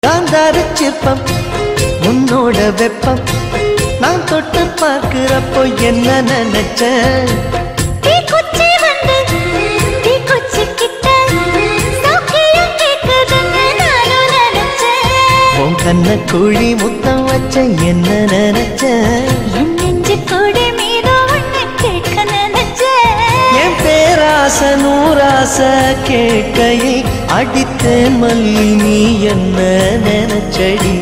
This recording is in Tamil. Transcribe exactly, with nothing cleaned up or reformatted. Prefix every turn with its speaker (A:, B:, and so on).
A: காந்தார சிற்பம் உன்னோட வெப்பம் நான் தொட்டு பார்க்கிறப்போ என்ன நினைச்ச உன் கண்ண குழி முத்தம் வச்ச என்ன நினைச்ச என் பேராச நூராச கேட்கையை அடித்தேன் மல்லி நீ என்ன நினைச்சடி